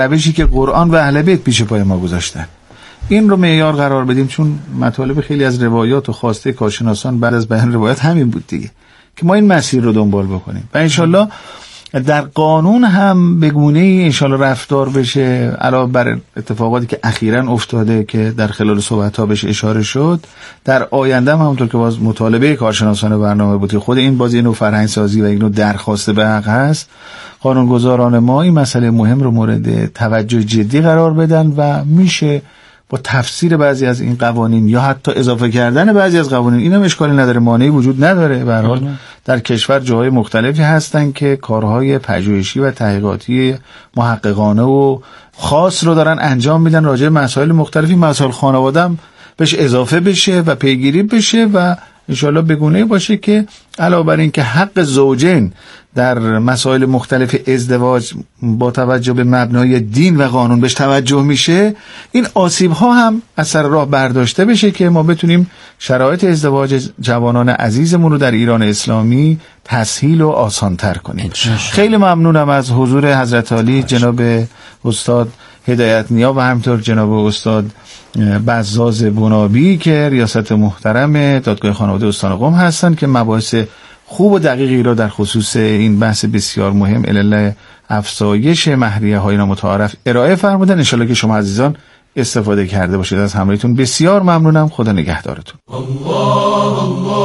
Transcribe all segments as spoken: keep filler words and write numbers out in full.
روشی که قرآن و اهل بیت پیش پای ما گذاشتن. این رو معیار قرار بدیم، چون مطالب خیلی از روایات و خواسته کارشناسان بعد از بیان روایت همین بود دیگه، که ما این مسیر رو دنبال بکنیم و انشالله در قانون هم به گونه‌ای انشالله رفتار بشه، علاوه بر اتفاقاتی که اخیراً افتاده که در خلال صحبت‌ها بهش اشاره شد. در آینده هم همونطور که باز مطالبه کارشناسان برنامه بود، خود این باز اینو فرهنگ سازی و اینو درخواست به حق هست، قانونگذاران ما این مسئله مهم رو مورد توجه جدی قرار بدن و میشه با تفسیر بعضی از این قوانین یا حتی اضافه کردن بعضی از قوانین، اینم اشکالی نداره، مانعی وجود نداره. به هر حال در کشور جاهای مختلفی هستن که کارهای پژوهشی و تحقیقاتی محققانه و خاص رو دارن انجام میدن راجع به مسائل مختلفی. مسائل خانواده هم بهش اضافه بشه و پیگیری بشه و انشالله بگونه باشه که علاوه بر این که حق زوجین در مسائل مختلف ازدواج با توجه به مبنای دین و قانون بهش توجه میشه، این آسیب ها هم از سر راه برداشته بشه که ما بتونیم شرایط ازدواج جوانان عزیزمون رو در ایران اسلامی تسهیل و آسان تر کنیم. خیلی ممنونم از حضور حضرت عالی جناب استاد هدایت نیا و همینطور جناب استاد بزاز بنابی که ریاست محترم دادگاه خانواده استان قم هستن که مباحث خوب و دقیقی را در خصوص این بحث بسیار مهم علل افزایش مهریه های نامتعارف ارائه فرمودن. انشالله که شما عزیزان استفاده کرده باشید. از همراهیتون بسیار ممنونم. خدا نگهدارتون. الله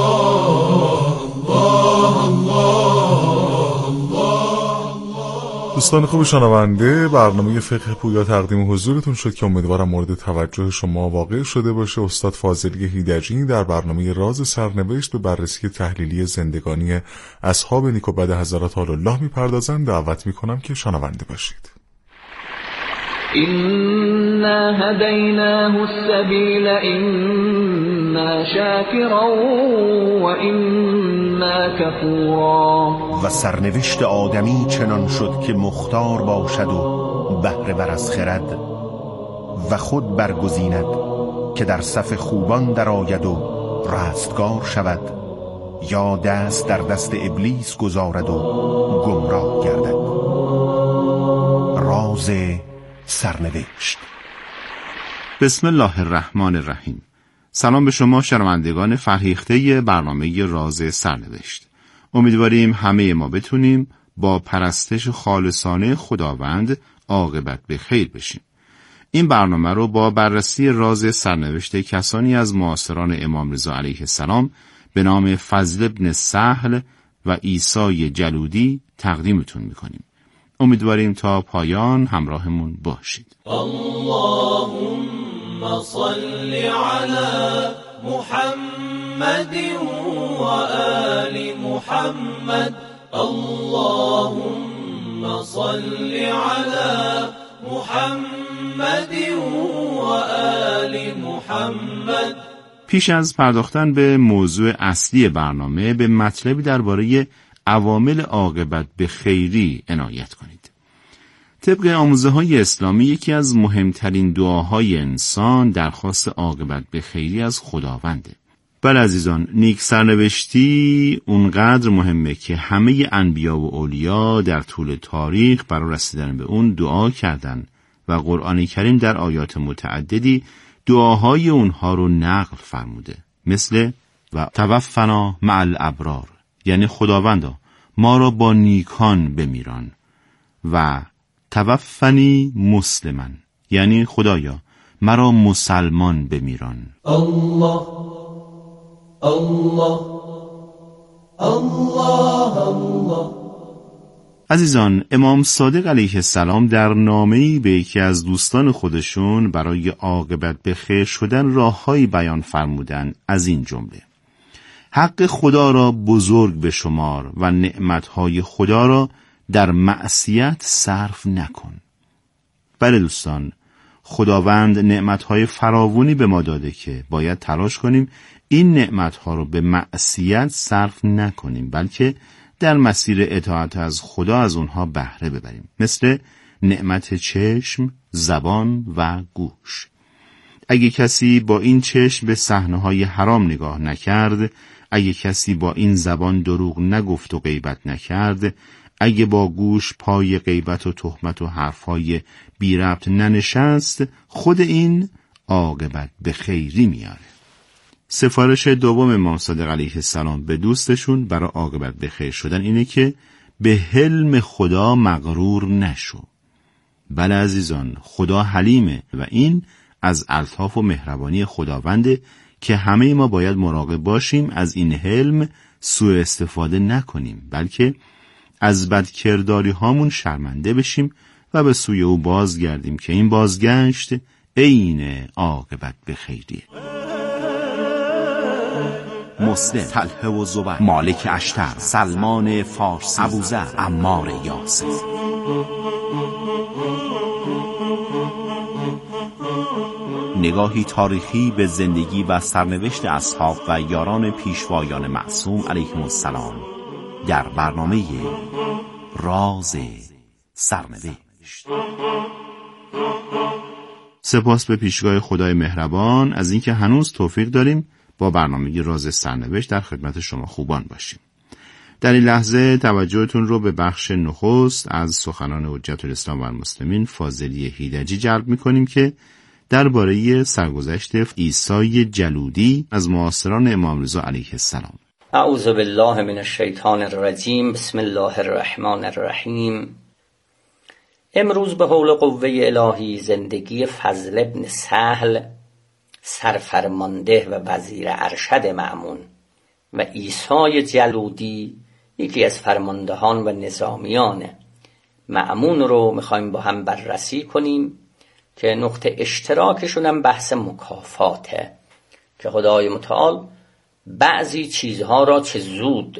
الله دوستان خوب شنونده، برنامه فقه پویا تقدیم حضورتون شد که امیدوارم مورد توجه شما واقع شده باشه. استاد فاضلی هیدجی در برنامه راز سرنوشت به بررسی تحلیلی زندگانی اصحاب نیک و بد حضرت آل الله میپردازند. دعوت میکنم که شنونده باشید. إنا هديناه السبيل إما شاكرا وإما كفورا. و سرنوشت آدمی چنان شد که مختار باشد و بهره بر از خرد و خود برگزیند که در صف خوبان در آید و رستگار شود، یا دست در دست ابلیس گذارد و گمراه گردد. راز سرنوشت. بسم الله الرحمن الرحیم. سلام به شما شنوندگان فرهیخته برنامه راز سرنوشت. امیدواریم همه ما بتونیم با پرستش خالصانه خداوند عاقبت به خیر بشیم. این برنامه رو با بررسی راز سرنوشت کسانی از معاصران امام رضا علیه السلام به نام فضل ابن سهل و عیسی جلودی تقدیمتون میکنیم. امیدواریم تا پایان همراهمون باشید. اللهم صل علی محمد و آل محمد. اللهم صل علی محمد و آل محمد. پیش از پرداختن به موضوع اصلی برنامه به مطلبی درباره عوامل عاقبت به خیری عنایت کنید. طبق آموزه های اسلامی یکی از مهمترین دعاهای انسان درخواست عاقبت به خیری از خداونده. بله عزیزان، نیک سرنوشتی اونقدر مهمه که همه انبیا و اولیا در طول تاریخ برای رسیدن به اون دعا کردن و قرآن کریم در آیات متعددی دعاهای اونها رو نقل فرموده، مثل و توفنا مع الابرار، یعنی خداوندا ما را با نیکان بمیران، و توفنی مسلمن، یعنی خدایا مرا مسلمان بمیران. الله الله الله الله. عزیزان، امام صادق علیه السلام در نامه‌ای به یکی از دوستان خودشون برای عاقبت به خیر شدن راههایی بیان فرمودن، از این جمله: حق خدا را بزرگ بشمار و نعمتهای خدا را در معصیت صرف نکن. بله دوستان، خداوند نعمتهای فراوانی به ما داده که باید تلاش کنیم این نعمتها را به معصیت صرف نکنیم، بلکه در مسیر اطاعت از خدا از اونها بهره ببریم، مثل نعمت چشم، زبان و گوش. اگه کسی با این چشم به صحنه‌های حرام نگاه نکرد، اگه کسی با این زبان دروغ نگفت و غیبت نکرد، اگه با گوش پای غیبت و تهمت و حرفای بی ربط ننشست، خود این عاقبت به خیری میاره. سفارش دوم امام صادق علیه السلام به دوستشون برای عاقبت به خیر شدن اینه که به حلم خدا مغرور نشو. بله عزیزان، خدا حلیمه و این از الطاف و مهربانی خداونده که همه ما باید مراقب باشیم از این حلم سوء استفاده نکنیم، بلکه از بدکرداری هامون شرمنده بشیم و به سوی او بازگردیم که این بازگشت عین عاقبت به خیریه. مسلم، طلحه و زبیر، مالک اشتر، سلمان فارسی، ابوذر، عمار یاسر. نگاهی تاریخی به زندگی و سرنوشت اصحاب و یاران پیشوایان معصوم علیهم السلام در برنامه راز سرنوشت. سپاس به پیشگاه خدای مهربان از اینکه هنوز توفیق داریم با برنامه راز سرنوشت در خدمت شما خوبان باشیم. در این لحظه توجهتون رو به بخش نخست از سخنان حجت الاسلام و المسلمین فاضلی هیدجی جلب می‌کنیم که درباره سرگذشت عیسی جلودی از معاصران امام رضا علیه السلام. اعوذ بالله من الشیطان الرجیم. بسم الله الرحمن الرحیم. امروز به حول قوه الهی زندگی فضل ابن سهل سرفرمانده و وزیر ارشد مأمون و عیسی جلودی یکی از فرماندهان و نظامیان مأمون رو میخوایم با هم بررسی کنیم که نقطه اشتراکشون هم بحث مکافاته که خدای متعال بعضی چیزها را چه زود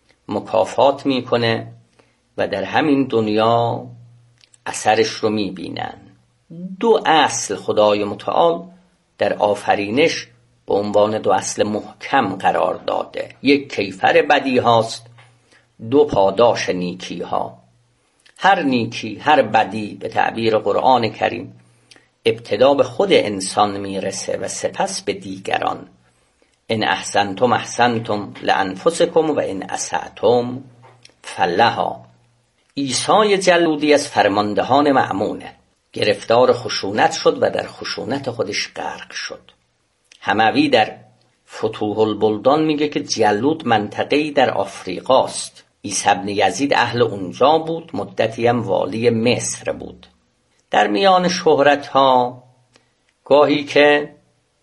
مکافات میکنه و در همین دنیا اثرش رو میبینن. دو اصل خدای متعال در آفرینش به عنوان دو اصل محکم قرار داده. یک کیفر بدی هاست، دو پاداش نیکی ها. هر نیکی، هر بدی به تعبیر قرآن کریم ابتدا به خود انسان میرسه و سپس به دیگران. ان احسنتم احسنتم لانفسکم و ان اسأتم فلها. عیسی جلودی از فرماندهان مأمونه، گرفتار خشونت شد و در خشونت خودش غرق شد. حموی در فتوح البلدان میگه که جلود منطقه‌ای در آفریقاست. عیسی بن یزید اهل اونجا بود، مدتی هم والی مصر بود. در میان شهرت ها گاهی که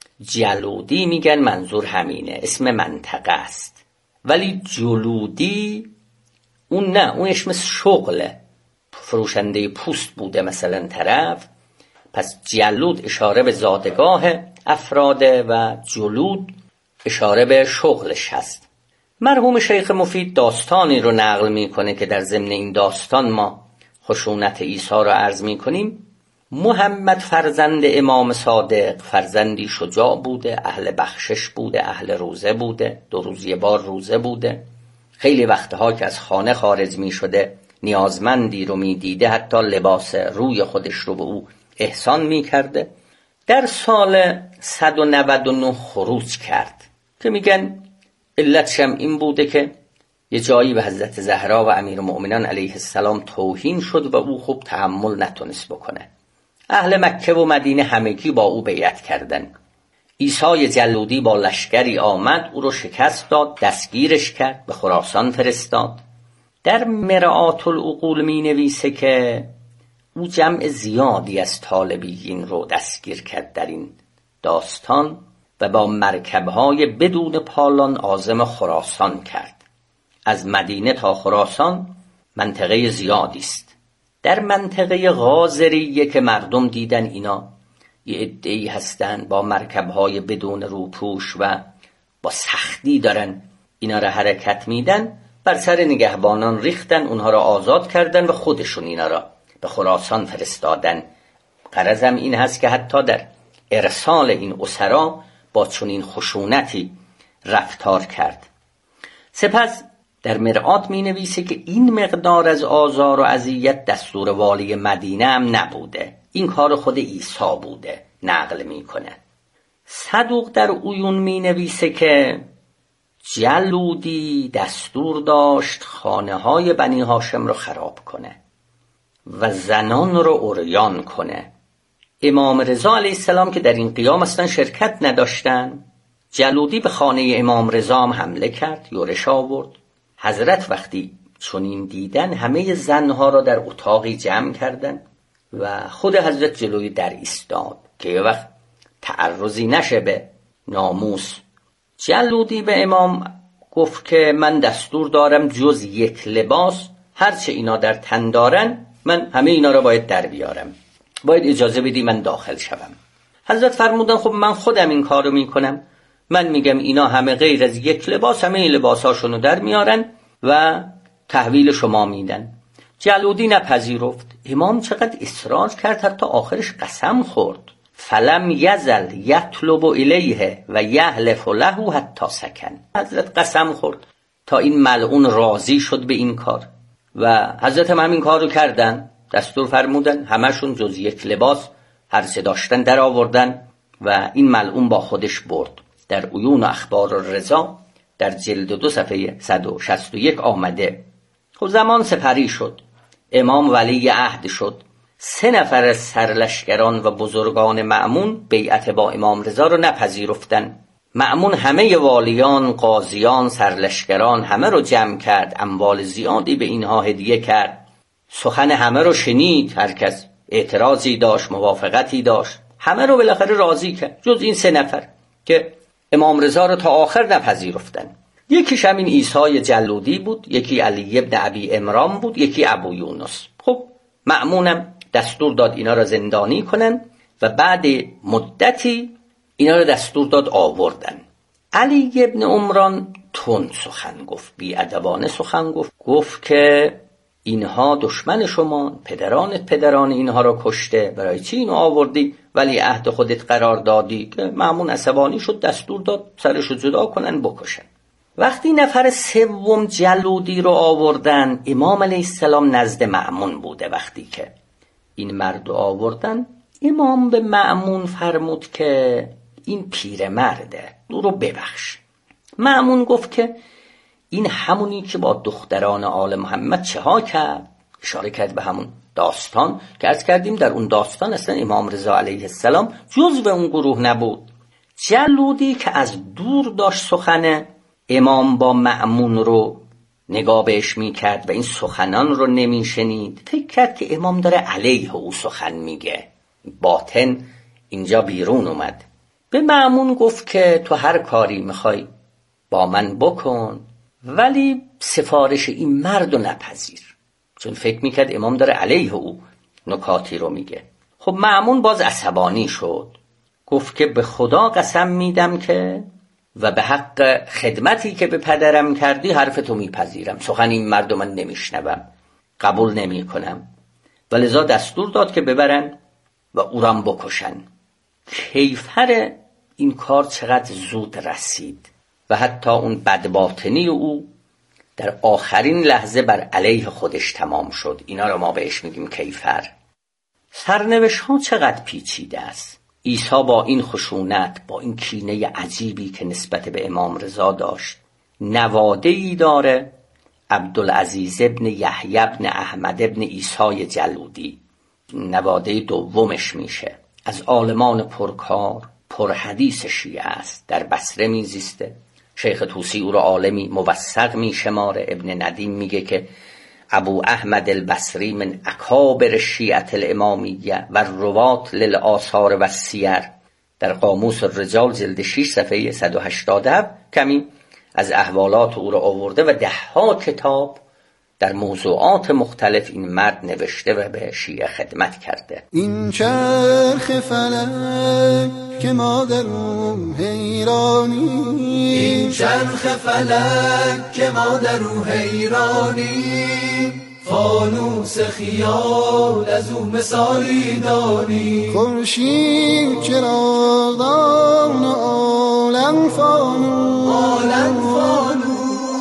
جلودی میگن منظور همینه، اسم منطقه است، ولی جلودی اون نه، اون اسم شغله، فروشنده پوست بوده مثلا طرف، پس جلود اشاره به زادگاه افراده و جلود اشاره به شغلش هست. مرحوم شیخ مفید داستانی رو نقل میکنه که در ضمن این داستان ما خشونت عیسی رو عرض میکنیم. محمد فرزند امام صادق فرزندی شجاع بوده، اهل بخشش بوده، اهل روزه بوده، دو روز یه بار روزه بوده. خیلی وقتها که از خانه خارج می شده نیازمندی رو می دیده حتی لباس روی خودش رو به او احسان می کرده. در سال صد و نود و نه خروج کرد که میگن علتش هم این بوده که یه جایی به حضرت زهرا و امیرالمؤمنین علیه السلام توهین شد و او خوب تحمل نتونست بکنه. اهل مکه و مدینه همگی با او بیعت کردن. عیسی جلودی با لشکری آمد، او رو شکست داد، دستگیرش کرد، به خراسان فرستاد. در مرآت العقول می نویسه که او جمع زیادی از طالبین رو دستگیر کرد در این داستان و با مرکبهای بدون پالان عازم خراسان کرد. از مدینه تا خراسان منطقه زیادی است. در منطقه غازریه که مردم دیدن اینا یه عده‌ای هستن با مرکبهای بدون روپوش و با سختی دارن اینا را حرکت میدن، بر سر نگهبانان ریختن، اونها را آزاد کردن و خودشون اینا را به خراسان فرستادن. غرضم این هست که حتی در ارسال این اسرا با چنین خشونتی رفتار کرد. سپس در مرآت می نویسه که این مقدار از آزار و اذیت دستور والی مدینه هم نبوده، این کار خود عیسی بوده، نقل می کنه. صدوق در عیون می نویسه که جلودی دستور داشت خانه های بنی هاشم رو خراب کنه و زنان رو عریان کنه. امام رضا علیه السلام که در این قیام اصلا شرکت نداشتن، جلودی به خانه امام رضا هم حمله کرد، یورش آورد. حضرت وقتی چنین دیدن همه زنها را در اتاقی جمع کردن و خود حضرت جلوی در ایستاد که یه وقت تعرضی نشه به ناموس. جلودی به امام گفت که من دستور دارم جز یک لباس هرچه اینا در تن دارن من همه اینا را باید در بیارم، باید اجازه بدی من داخل شوم. حضرت فرمودن خب من خودم این کارو میکنم، من میگم اینا همه غیر از یک لباس همه این لباساشونو در میارن و تحویل شما میدن. جلودی نپذیرفت. امام چقدر اصرار کرد حتی آخرش قسم خورد. فلم یزل یطلب الیه و یحلف له حتی سکن. حضرت قسم خورد تا این ملعون راضی شد به این کار و حضرت هم همین کار رو کردن. دستور فرمودن همشون جز یک لباس هر چه داشتن در آوردن و این ملعون با خودش برد. در عیون و اخبار الرضا در جلد دو صفحه صد و شصت و یک آمده. خب زمان سپری شد، امام ولی عهد شد. سه نفر از سرلشکران و بزرگان مأمون بیعت با امام رضا رو نپذیرفتن. مأمون همه والیان، قاضیان، سرلشکران همه رو جمع کرد، اموال زیادی به اینها هدیه کرد. سخن همه رو شنید، هر کس اعتراضی داشت، موافقتی داشت، همه رو بالاخره راضی کرد جز این سه نفر که امام رضا رو تا آخر نپذیرفتن. یکیش همین عیسی جلودی بود، یکی علی ابن ابی عمران بود، یکی ابو یونس. خب مأمونم دستور داد اینا را زندانی کنن و بعد مدتی اینا را دستور داد آوردن. علی ابن عمران تند سخن گفت، بی‌ادبانه سخن گفت، گفت که اینها دشمن شما، پدرانت پدران اینها را کشته، برای چی اینو آوردی ولی عهد خودت قرار دادی؟ که مأمون عصبانی شد، دستور داد سرشو جدا کنن بکشن. وقتی نفر سوم جلودی رو آوردن، امام علیه السلام نزد مأمون بوده. وقتی که این مرد رو آوردن، امام به مأمون فرمود که این پیرمرده، او رو ببخش. مأمون گفت که این همونی که با دختران آل محمد چه ها کرد، اشاره کرد به همون داستان که عرض کردیم در اون داستان اصلا امام رضا علیه السلام جزو اون گروه نبود. جلودی که از دور داشت سخن امام با مأمون رو نگاه بهش می کرد و این سخنان رو نمی شنید، فکر کرد که امام داره علیه او سخن میگه. باطن اینجا بیرون اومد. به مأمون گفت که تو هر کاری میخوای با من بکن ولی سفارش این مرد رو نپذیر، چون فکر میکرد امام داره علیه او نکاتی رو میگه. خب مأمون باز عصبانی شد، گفت که به خدا قسم میدم که و به حق خدمتی که به پدرم کردی حرفتو میپذیرم، سخن این مرد من نمیشنوم، قبول نمی کنم. و لذا دستور داد که ببرن و او را بکشن. کیفر این کار چقدر زود رسید و حتی اون بدباطنی او در آخرین لحظه بر علیه خودش تمام شد. اینا رو ما بهش میگیم کیفر. سرنوشت ها چقدر پیچیده است. عیسی با این خشونت، با این کینه عجیبی که نسبت به امام رضا داشت، نواده‌ای داره، عبدالعزیز ابن یحیی ابن احمد ابن عیسی جلودی، نواده دومش میشه. از عالمان پرکار پرحدیث شیعه است، در بصره میزیسته. شیخ طوسی او را عالمی موثق میشماره. ابن ندیم میگه که ابو احمد البصری من اکابر شیعه الامامیه و روات للآثار و سیر. در قاموس الرجال جلد شش صفحه صد و هشتاد و هفت کمی از احوالات او را آورده و ده ها کتاب در موضوعات مختلف این مرد نوشته و به شیعه خدمت کرده. این چرخ فلک که ما در او حیرانی، این چرخ فلک که ما در او حیرانی، فانوس خیال از او مثالی دانی. خورشید چراغدان عالم فانوس، عالم فانوس،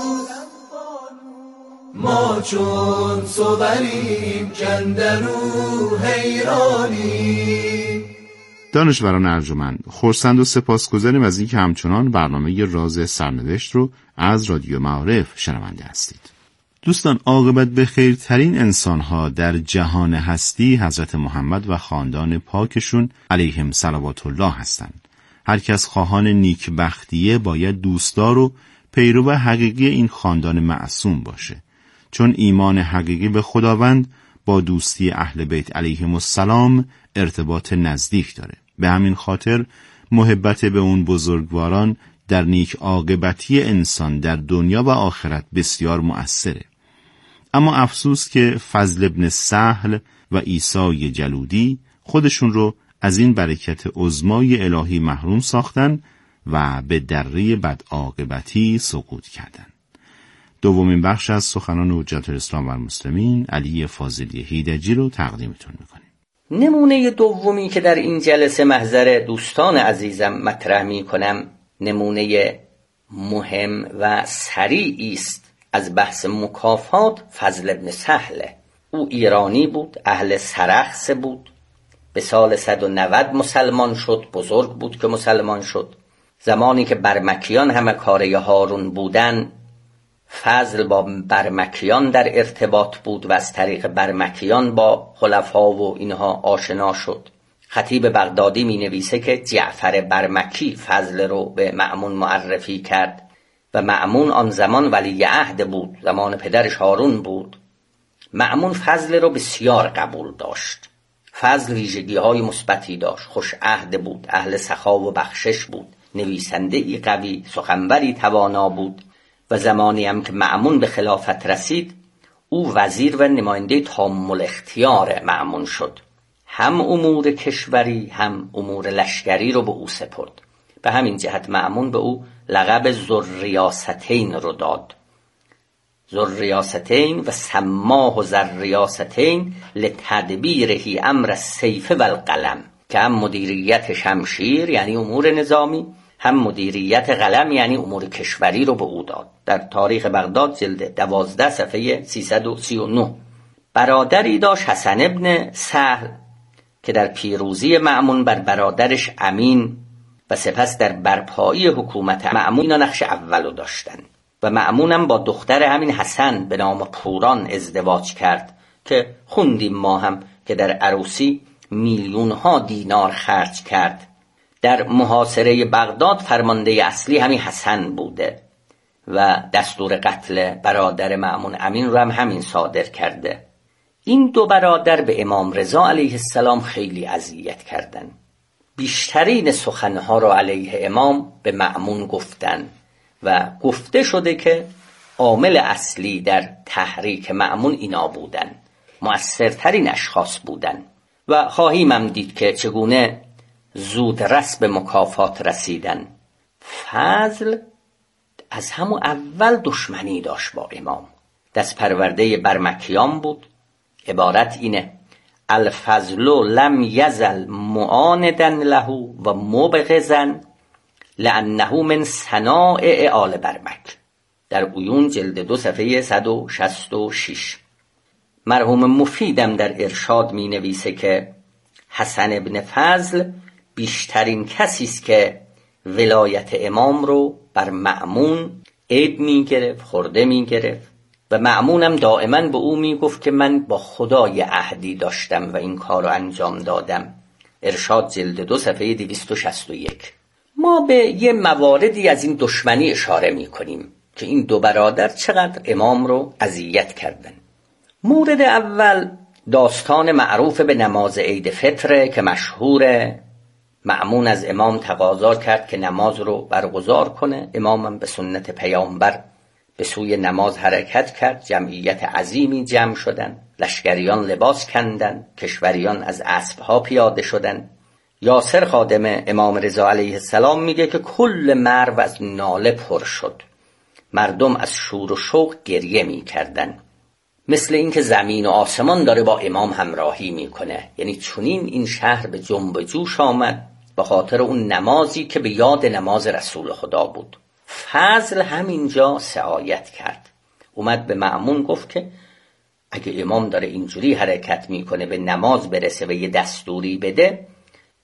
ما چون صوریم کندرو حیرانی. دانشوران ارجمند، خرسند و سپاسگزاریم از اینکه همچنان برنامه راز سرنوشت رو از رادیو معارف شنونده هستید. دوستان، عاقبت به خیرترین انسانها در جهان هستی حضرت محمد و خاندان پاکشون علیهم صلوات الله هستند. هر کس خواهان نیکبختیه باید دوستدار و پیرو حقیقی این خاندان معصوم باشه، چون ایمان حقیقی به خداوند با دوستی اهل بیت علیهم السلام ارتباط نزدیک داره. به همین خاطر محبت به اون بزرگواران در نیک عاقبتی انسان در دنیا و آخرت بسیار مؤثره. اما افسوس که فضل ابن سهل و عیسی جلودی خودشون رو از این برکت عظمای الهی محروم ساختن و به دره بدعاقبتی سقوط کردن. دومین بخش از سخنان حجت الاسلام و المسلمین علی فاضلی هیدجی رو تقدیمتون میکنیم. نمونه دومی که در این جلسه محضر دوستان عزیزم مطرح میکنم نمونه مهم و سریعی است از بحث مکافات فضل ابن سهله. او ایرانی بود، اهل سرخس بود، به سال صد و نود مسلمان شد، بزرگ بود که مسلمان شد. زمانی که برمکیان همه کاره هارون بودن، فضل با برمکیان در ارتباط بود و از طریق برمکیان با خلفا و اینها آشنا شد. خطیب بغدادی می نویسه که جعفر برمکی فضل رو به مأمون معرفی کرد و مأمون آن زمان ولی عهد بود، زمان پدرش هارون بود. مأمون فضل رو بسیار قبول داشت. فضل ویژگی های مثبتی داشت، خوش عهد بود، اهل سخا و بخشش بود، نویسنده ای قوی، سخنوری توانا بود و زمانی هم که مأمون به خلافت رسید او وزیر و نماینده تامل اختیار مأمون شد. هم امور کشوری هم امور لشکری رو به او سپرد. به همین جهت مأمون به او لقب ذوالریاستین رو داد. ذوالریاستین و سماه ذوالریاستین لتدبیره امر السیف و القلم، که هم مدیریت شمشیر یعنی امور نظامی، هم مدیریت قلم یعنی امور کشوری رو به او داد. در تاریخ بغداد جلد دوازده صفحه سیصد و سی و نه. برادری داشت حسن ابن سهل که در پیروزی مأمون بر برادرش امین و سپس در برپایی حکومت مأمون اینا نقش اولو داشتن و مأمونم با دختر همین حسن به نام پوران ازدواج کرد که خوندیم ما هم که در عروسی میلیون ها دینار خرج کرد. در محاصره بغداد فرمانده اصلی همین حسن بوده و دستور قتل برادر مأمون امین رو هم همین صادر کرده. این دو برادر به امام رضا علیه السلام خیلی اذیت کردند. بیشترین سخنها را علیه امام به مأمون گفتن و گفته شده که عامل اصلی در تحریک مأمون اینا بودن، مؤثرترین اشخاص بودن و خواهیم هم دید که چگونه زود رس به مکافات رسیدن. فضل از همون اول دشمنی داشت با امام، دست پرورده برمکیان بود. عبارت اینه: الفضل لم یزل معاندن له و مبغضا لانه من صنائع آل برمک. در عیون جلد دو صفحه صد و شصت و شش. مرحوم مفیدم در ارشاد می نویسه که حسن ابن فضل بیشترین کسی است که ولایت امام رو بر مأمون عیب می گرفت، خورده می گرفت و مأمونم دائما به او می گفت که من با خدای عهدی داشتم و این کار رو انجام دادم. ارشاد جلد دو صفحه دویست و شصت و یک. ما به یه مواردی از این دشمنی اشاره می کنیم که این دو برادر چقدر امام رو اذیت کردن. مورد اول داستان معروف به نماز عید فطره که مشهوره. مأمون از امام تقاضا کرد که نماز رو برگزار کنه. امامم به سنت پیامبر به سوی نماز حرکت کرد. جمعیت عظیمی جمع شدن، لشکریان لباس کندن، کشوریان از اسبها پیاده شدن. یاسر خادم امام رضا علیه السلام میگه که کل مرو از ناله پر شد، مردم از شور و شوق گریه میکردن، مثل اینکه زمین و آسمان داره با امام همراهی میکنه. یعنی چنین این شهر به جنب و جوش آمد به خاطر اون نمازی که به یاد نماز رسول خدا بود. فضل همینجا سعایت کرد، اومد به مأمون گفت که اگه امام داره اینجوری حرکت میکنه به نماز برسه و یه دستوری بده،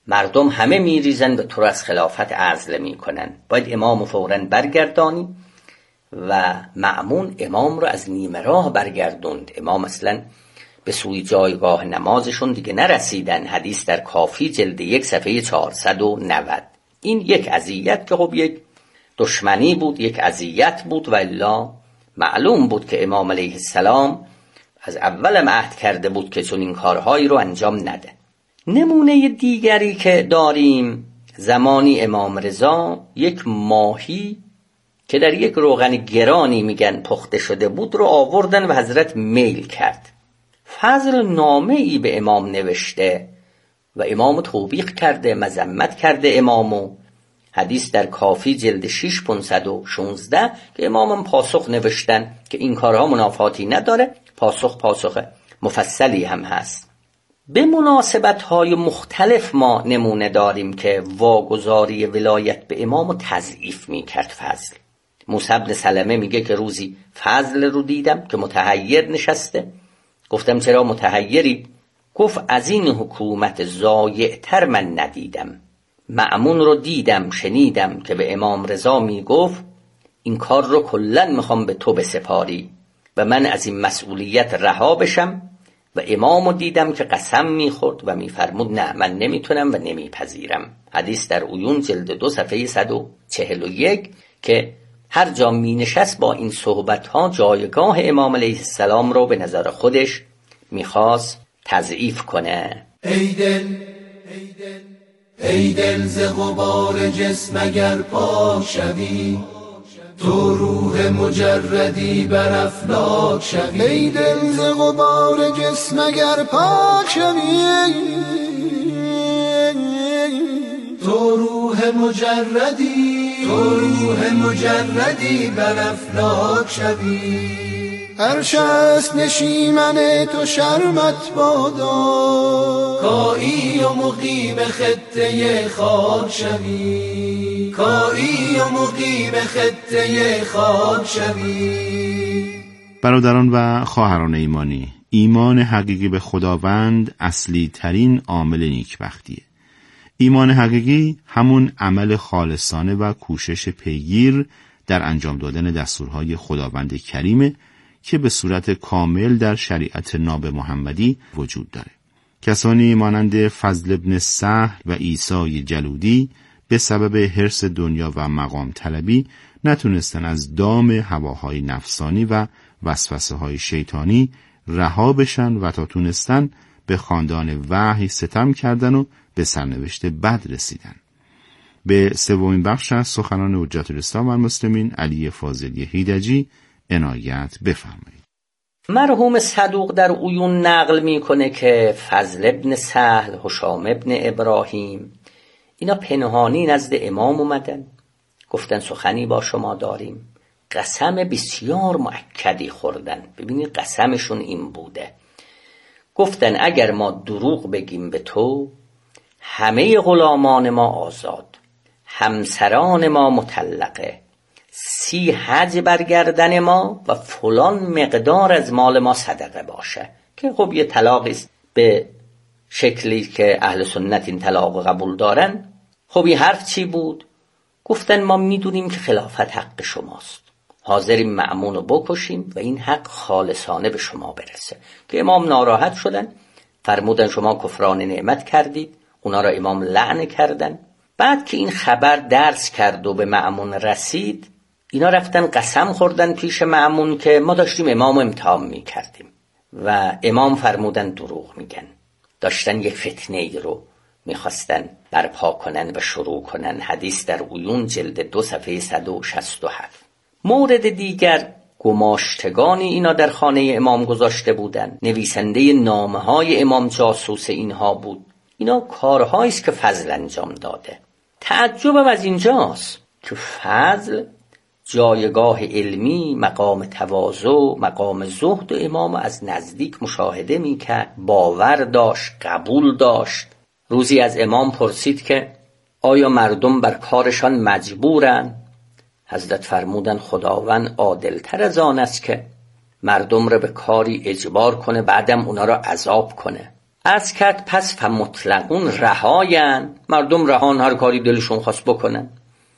مردم همه میریزن و تو رو از خلافت عزل میکنن، باید امام فوراً برگردانی. و مأمون امام رو از نیمه راه برگردوند. امام اصلا به سوی جایگاه نمازشون دیگه نرسیدن. حدیث در کافی جلد یک صفحه چهارصد و نود. این یک اذیت که خب یک دشمنی بود، یک اذیت بود، و الا معلوم بود که امام علیه السلام از اول عهد کرده بود که چون این کارهایی رو انجام نده. نمونه دیگری که داریم، زمانی امام رضا یک ماهی که در یک روغن گرانی میگن پخته شده بود رو آوردن و حضرت میل کرد. فضل نامه ای به امام نوشته و امام توبیخ کرده، مذمت کرده امامو. حدیث در کافی جلد شش پانصد و شانزده که امامم پاسخ نوشتن که این کارها منافاتی نداره. پاسخ پاسخ مفصلی هم هست. به مناسبت‌های مختلف ما نمونه داریم که واگذاری ولایت به امامو تضعیف میکرد فضل. موسی بن سلمه میگه که روزی فضل رو دیدم که متحیر نشسته. گفتم چرا متحیری؟ گفت از این حکومت ضایع‌تر من ندیدم. مأمون رو دیدم، شنیدم که به امام رضا میگفت این کار رو کلن میخوام به تو بسپاری و من از این مسئولیت رها بشم، و امامو دیدم که قسم میخورد و میفرمود نه من نمیتونم و نمیپذیرم. حدیث در عیون جلد دو صفحه صد و چهل و یک که هر جا می نشست با این صحبت ها جایگاه امام علیه السلام رو به نظر خودش میخواست تضعیف کنه. ای دل ای دل ز غبار جسم اگر پاک شوی، تو روح مجردی بر افلاک شوی. ای دل ز غبار جسم اگر پاک شوی، تو روح مجردی تو روح مجردی بر افلاک شوی. هر شست نشیمن تو شرمت بادا، کایی و مقیم خطه خاک شوی. کایی و مقیم خطه خاک شوی. برادران و خواهران ایمانی، ایمان حقیقی به خداوند اصلی ترین عامل نیکبختیه. ایمان حقیقی همون عمل خالصانه و کوشش پیگیر در انجام دادن دستورهای خداوند کریمه که به صورت کامل در شریعت ناب محمدی وجود داره. کسانی مانند فضل ابن سهل و عیسی جلودی به سبب حرص دنیا و مقام طلبی نتونستن از دام هواهای نفسانی و وسوسه های شیطانی رها بشن و تا تونستن به خاندان وحی ستم کردن و به سرنوشت بد رسیدن. به سومین بخش از سخنان حجت الاسلام و المسلمین علی فاضلی هیدجی عنایت بفرمایید. مرحوم صدوق در عیون نقل میکنه که فضل ابن سهل، هشام ابن ابراهیم، اینا پنهانی نزد امام اومدن، گفتن سخنی با شما داریم. قسم بسیار مؤکدی خوردن. ببینید قسمشون این بوده، گفتن اگر ما دروغ بگیم به تو، همه غلامان ما آزاد، همسران ما مطلقه، سی حج برگردن ما و فلان مقدار از مال ما صدقه باشه، که خب یه طلاقی است به شکلی که اهل سنت این طلاق قبول دارن. خب این حرف چی بود؟ گفتن ما میدونیم که خلافت حق شماست، حاضریم مأمون رو بکشیم و این حق خالصانه به شما برسه. که امام ناراحت شدن، فرمودن شما کفران نعمت کردید. اونا را امام لعن کردن. بعد که این خبر درس کرد و به مأمون رسید، اینا رفتن قسم خوردن پیش مأمون که ما داشتیم امام امتحان می کردیم و امام فرمودن دروغ میگن. داشتن یک فتنه ای رو میخواستن برپا کنن و شروع کنن. حدیث در عیون جلد دو صفحه صد و شصت و هفت. مورد دیگر، گماشتگانی اینا در خانه امام گذاشته بودن. نویسنده نامه های امام جاسوس اینها بود. اینا کارهایی است که فضل انجام داده. تعجبم از اینجاست که فضل جایگاه علمی، مقام تواضع، مقام زهد و امام از نزدیک مشاهده میکرد، باور داشت، قبول داشت. روزی از امام پرسید که آیا مردم بر کارشان مجبورن؟ حضرت فرمودن خداوند عادل‌تر از آن است که مردم را به کاری اجبار کنه بعدم اونا را عذاب کنه. از کرد پس فمطلقون رهاین، مردم رهان، هر کاری دلشون خواست بکنن.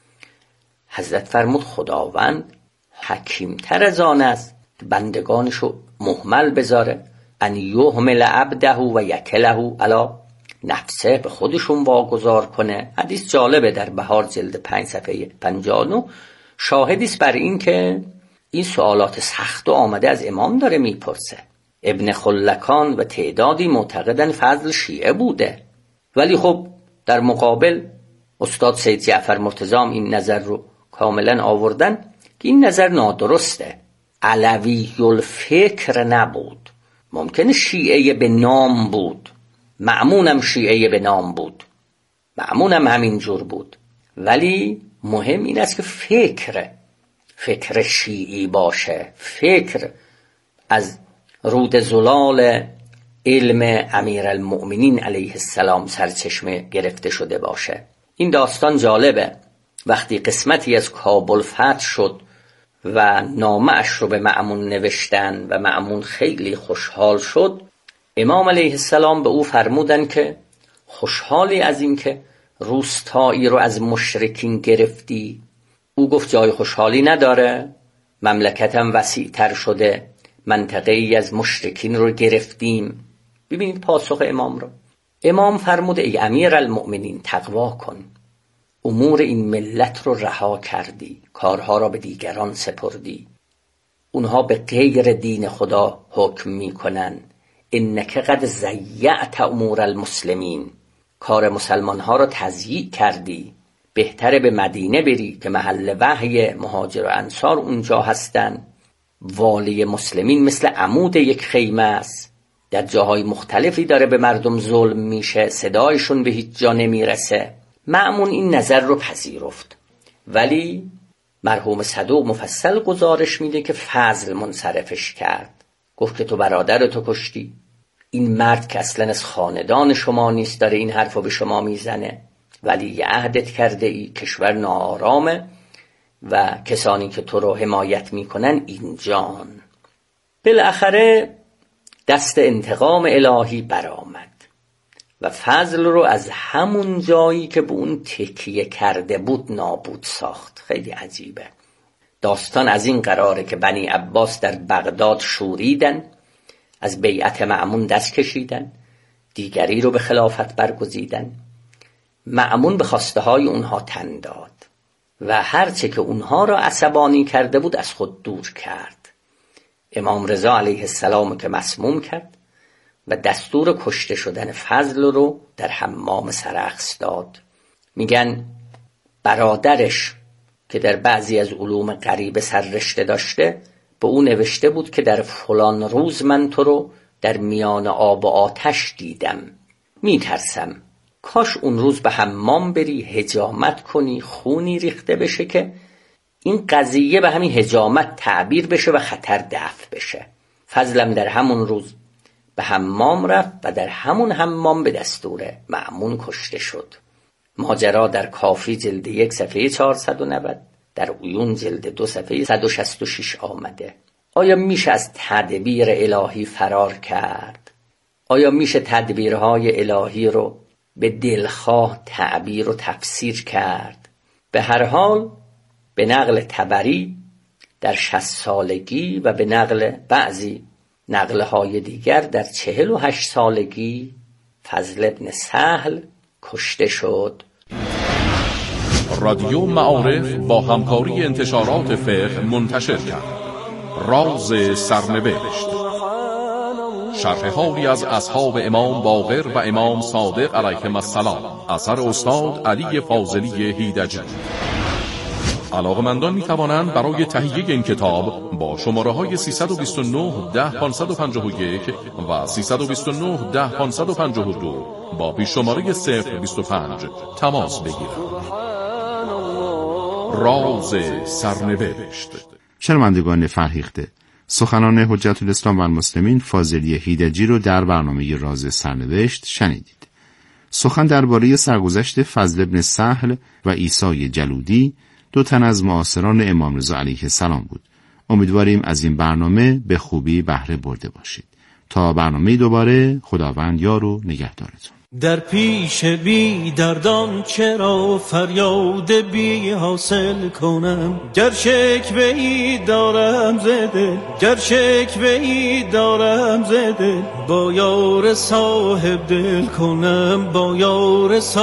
حضرت فرمود خداوند حکیم تر از آن است بندگانشو مهمل بذاره، ان یهمل عبده و یکله علی نفسه، به خودشون واگذار کنه. حدیث جالبه، در بهار جلد پنج صفحه پنجاه و نه شاهدی است بر این که این سوالات سخت و آمده از امام داره میپرسه. ابن خلکان و تعدادی معتقدن فضل شیعه بوده، ولی خب در مقابل استاد سید جعفر مرتضی این نظر رو کاملا آوردن که این نظر نادرسته. علوی الفکر نبود، ممکنه شیعه به نام بود، مأمونم شیعه به نام بود، مأمونم همین جور بود، ولی مهم این است که فکر فکر شیعی باشه، فکر از رود زلال علم امیرالمؤمنین علیه السلام سرچشمه گرفته شده باشه. این داستان جالبه. وقتی قسمتی از کابل فتح شد و نامه‌اش رو به مأمون نوشتن و مأمون خیلی خوشحال شد، امام علیه السلام به او فرمودن که خوشحالی از این که روستایی رو از مشرکین گرفتی؟ او گفت جای خوشحالی نداره، مملکتم وسیع تر شده، منطقه ای از مشرکین رو گرفتیم. ببینید پاسخ امام رو. امام فرمود ای امیرالمؤمنین تقوا کن، امور این ملت رو رها کردی، کارها را به دیگران سپردی، اونها به غیر دین خدا حکم میکنن. انک قد ضیعت امور المسلمین، کار مسلمان ها را تضییع کردی، بهتره به مدینه بری که محل وحی مهاجر و انصار اونجا هستن. والی مسلمین مثل عمود یک خیمه است، در جاهای مختلفی داره به مردم ظلم میشه، صدایشون به هیچ جا نمیرسه. مأمون این نظر رو پذیرفت، ولی مرحوم صدوق مفصل گزارش میده که فضل منصرفش کرد، گفت که تو برادر تو کشتی، این مرد که اصلا از خاندان شما نیست داره این حرفو به شما میزنه، ولی عهدت کرده ای، کشور ناآرامه و کسانی که تو رو حمایت میکنن اینجان. بالاخره دست انتقام الهی برآمد و فضل رو از همون جایی که به اون تکیه کرده بود نابود ساخت. خیلی عجیبه. داستان از این قراره که بنی عباس در بغداد شوریدن، از بیعت مأمون دست کشیدن، دیگری رو به خلافت برگزیدن. مأمون به خواسته های اونها تن داد و هرچه که اونها را عصبانی کرده بود از خود دور کرد. امام رضا علیه السلام که مسموم کرد و دستور کشته شدن فضل رو در حمام سرخس داد. میگن برادرش که در بعضی از علوم غریبه سررشته داشته به او نوشته بود که در فلان روز من تو رو در میان آب و آتش دیدم، میترسم کاش اون روز به حمام بری، حجامت کنی، خونی ریخته بشه که این قضیه به همین حجامت تعبیر بشه و خطر دفع بشه. فضلم در همون روز به حمام رفت و در همون حمام به دستور مأمون کشته شد. ماجرا در کافی جلد یک صفحه چهارصد و نود، در عیون جلد دو صفحه صد و شصت و شش آمده. آیا میشه از تدبیر الهی فرار کرد؟ آیا میشه تدبیرهای الهی رو به دلخواه تعبیر و تفسیر کرد؟ به هر حال به نقل طبری در شصت سالگی و به نقل بعضی نقل های دیگر در چهل و هشت سالگی فضل ابن سهل کشته شد. رادیو معارف با همکاری انتشارات فقه منتشر کرد. راز سرنوشت، شرح حالی از اصحاب امام باقر و امام صادق علیهم السلام، اثر استاد علی فاضلی هیدجی. علاقه‌مندان می‌توانند برای تهیه این کتاب با شماره‌های سیصد و بیست و نه ده پانصد و پنجاه و یک و سیصد و بیست و نه ده پانصد و پنجاه و دو با پیش شماره صفر بیست و پنج تماس بگیرند. راز سرنوشت. شنوندگان فرهیخته، سخنان حجت الاسلام و المسلمین فاضلی هیدجی رو در برنامه راز سرنوشت شنیدید. سخن درباره سرگذشت فضل ابن سهل و عیسی جلودی، دو تن از معاصران امام رضا علیه السلام بود. امیدواریم از این برنامه به خوبی بهره برده باشید. تا برنامه دوباره، خداوند یار و نگهدارتون. در پیش بی دردان چرا فریاد بی حاصل کنم؟ گر شکوه ای دارم زده، گر شکوه ای دارم زده، با یار صاحب دل کنم، با یار صاحب